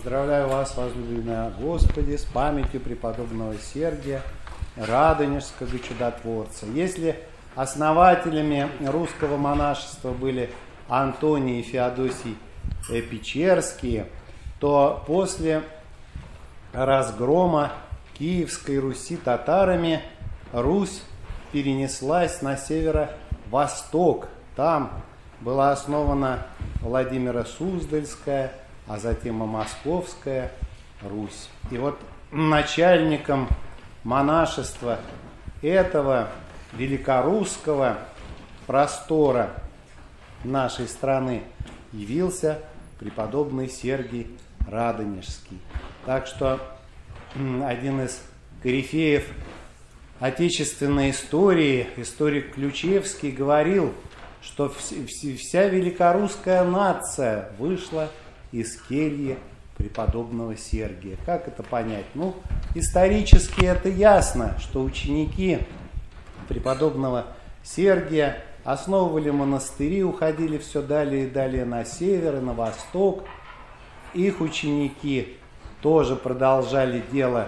Поздравляю вас, возлюбленные Господи, с памятью преподобного Сергия Радонежского чудотворца. Если основателями русского монашества были Антоний и Феодосий Печерские, то после разгрома Киевской Руси татарами Русь перенеслась на северо-восток. Там была основана Владимира Суздальская, а затем и Московская Русь. И вот начальником монашества этого великорусского простора нашей страны явился преподобный Сергий Радонежский. Так что один из корифеев отечественной истории, историк Ключевский, говорил, что вся великорусская нация вышла из кельи преподобного Сергия. Как это понять? Ну, исторически это ясно, что ученики преподобного Сергия основывали монастыри, уходили все далее и далее на север и на восток. Их ученики тоже продолжали дело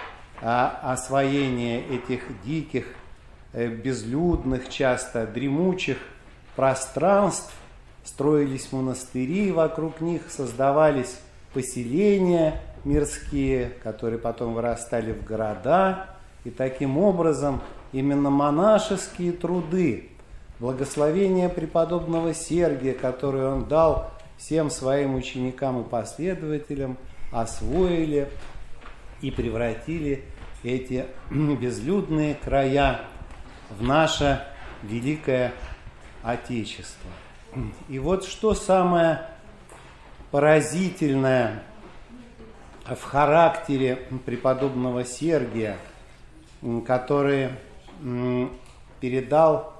освоения этих диких, безлюдных, часто дремучих пространств. Строились монастыри, вокруг них создавались поселения мирские, которые потом вырастали в города. И таким образом именно монашеские труды, благословение преподобного Сергия, которое он дал всем своим ученикам и последователям, освоили и превратили эти безлюдные края в наше великое Отечество. И вот что самое поразительное в характере преподобного Сергия, который передал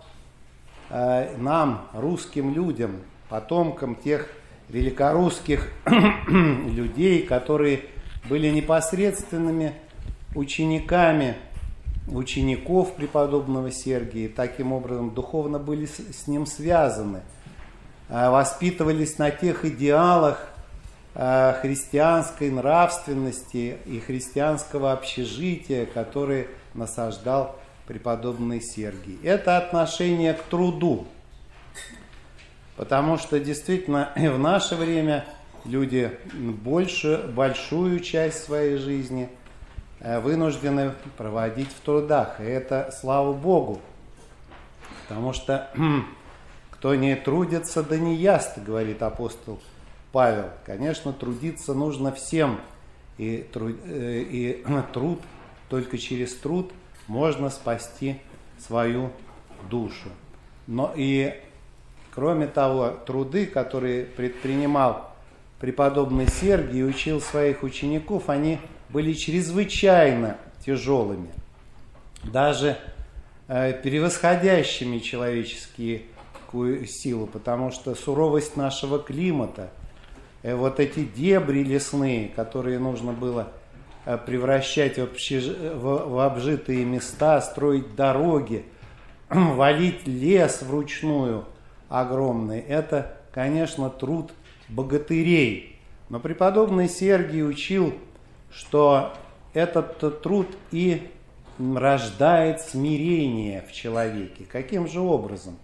нам, русским людям, потомкам тех великорусских людей, которые были непосредственными учениками учеников преподобного Сергия, и таким образом духовно были с ним связаны, воспитывались на тех идеалах христианской нравственности и христианского общежития, которые насаждал преподобный Сергий. Это отношение к труду, потому что действительно в наше время люди большую часть своей жизни вынуждены проводить в трудах. И это слава Богу, потому что кто не трудится, да не яст, говорит апостол Павел. Конечно, трудиться нужно всем, и труд, только через труд можно спасти свою душу. Но и кроме того, труды, которые предпринимал преподобный Сергий и учил своих учеников, они были чрезвычайно тяжелыми, даже превосходящими человеческие силу, потому что суровость нашего климата, вот эти дебри лесные, которые нужно было превращать в обжитые места, строить дороги, валить лес вручную огромный, это, конечно, труд богатырей. Но преподобный Сергий учил, что этот труд и рождает смирение в человеке. Каким же образом?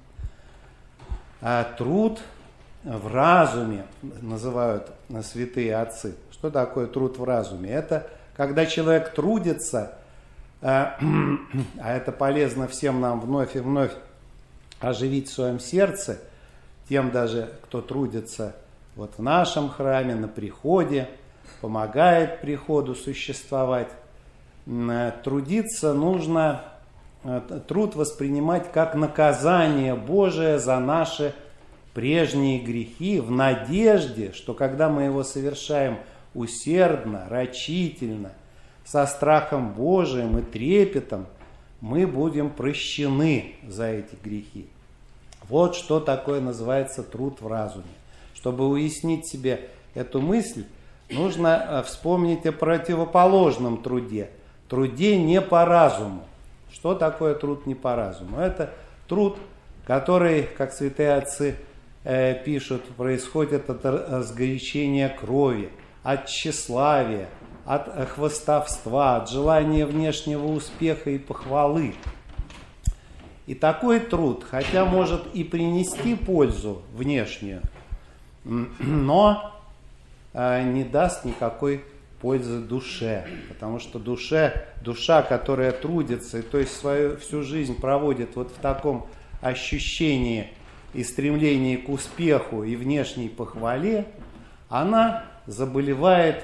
Труд в разуме называют святые отцы. Что такое труд в разуме? Это когда человек трудится, а это полезно всем нам вновь и вновь оживить в своем сердце, тем даже, кто трудится вот в нашем храме, на приходе, помогает приходу существовать. Трудиться нужно, труд воспринимать как наказание Божие за наши прежние грехи, в надежде, что когда мы его совершаем усердно, рачительно, со страхом Божиим и трепетом, мы будем прощены за эти грехи. Вот что такое называется труд в разуме. Чтобы уяснить себе эту мысль, нужно вспомнить о противоположном труде. Труде не по разуму. Что такое труд не по разуму? Это труд, который, как святые отцы пишут, происходит от разгорячения крови, от тщеславия, от хвастовства, от желания внешнего успеха и похвалы. И такой труд, хотя может и принести пользу внешнюю, но не даст никакой пользы душе, потому что душа, которая трудится, и то есть всю жизнь проводит вот в таком ощущении и стремлении к успеху и внешней похвале, она заболевает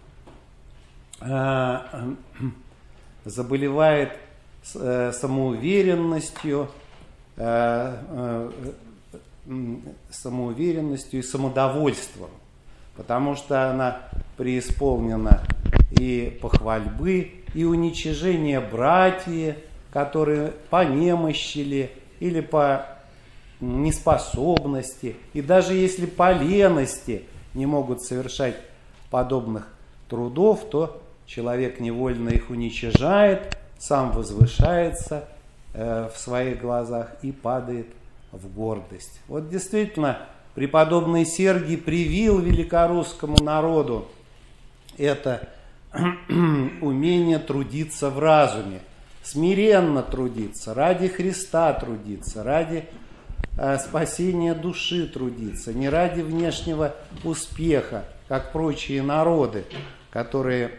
самоуверенностью и самодовольством, потому что она преисполнена и похвальбы, и уничижения братьев, которые по немощи или по неспособности, и даже если по лености не могут совершать подобных трудов, то человек невольно их уничижает, сам возвышается в своих глазах и падает в гордость. Вот действительно, преподобный Сергий привил великорусскому народу это умение трудиться в разуме, смиренно трудиться, ради Христа трудиться, ради спасения души трудиться, не ради внешнего успеха, как прочие народы, которые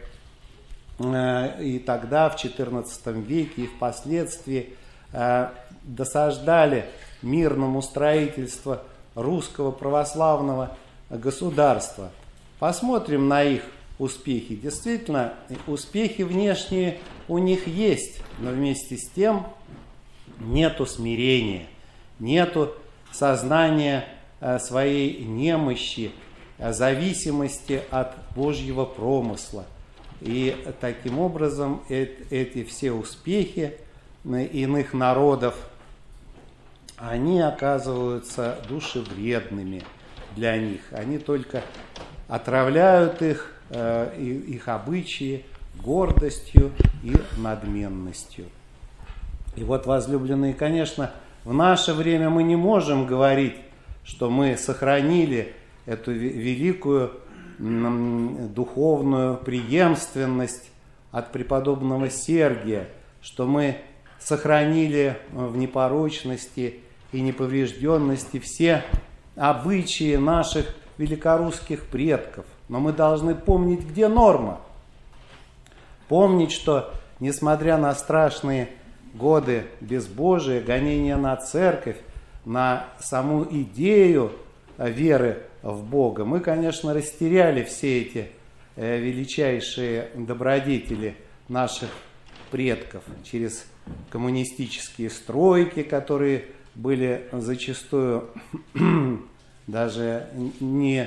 и тогда, в XIV веке, и впоследствии досаждали мирному строительству русского православного государства. Посмотрим на их успехи. Действительно, успехи внешние у них есть, но вместе с тем нету смирения, нету сознания своей немощи, зависимости от Божьего промысла. И таким образом эти все успехи иных народов, они оказываются душевредными для них. Они только отравляют их обычаи гордостью и надменностью. И вот, возлюбленные, конечно, в наше время мы не можем говорить, что мы сохранили эту великую духовную преемственность от преподобного Сергия, что мы сохранили в непорочности и неповрежденности все обычаи наших великорусских предков. Но мы должны помнить, где норма. Помнить, что, несмотря на страшные годы безбожия, гонения на церковь, на саму идею веры в Бога, мы, конечно, растеряли все эти величайшие добродетели наших предков через коммунистические стройки, которые были зачастую даже не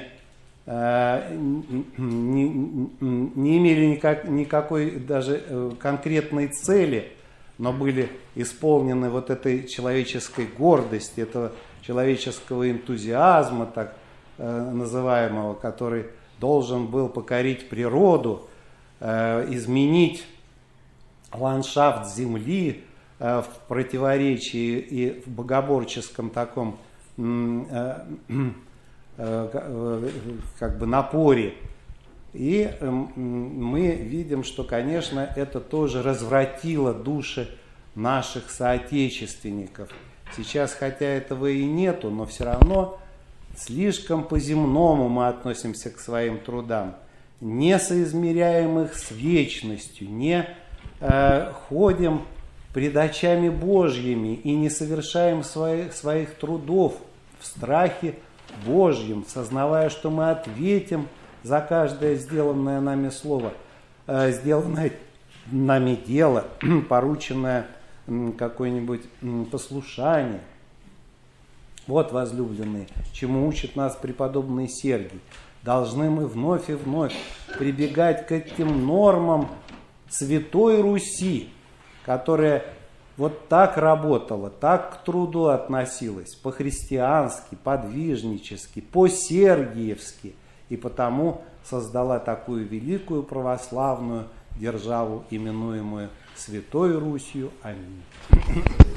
имели никакой даже конкретной цели, но были исполнены вот этой человеческой гордости, этого человеческого энтузиазма, так называемого, который должен был покорить природу, изменить ландшафт земли в противоречии и в богоборческом таком как бы напоре. И мы видим, что, конечно, это тоже развратило души наших соотечественников. Сейчас, хотя этого и нету, но все равно слишком по-земному мы относимся к своим трудам, не соизмеряем их с вечностью, не ходим пред очами Божьими и не совершаем своих трудов в страхе Божьем, сознавая, что мы ответим за каждое сделанное нами слово, сделанное нами дело, порученное какое-нибудь послушание. Вот, возлюбленные, чему учит нас преподобный Сергий. Должны мы вновь и вновь прибегать к этим нормам Святой Руси, которая вот так работала, так к труду относилась, по-христиански, подвижнически, по-сергиевски, и потому создала такую великую православную державу, именуемую Святой Русью. Аминь.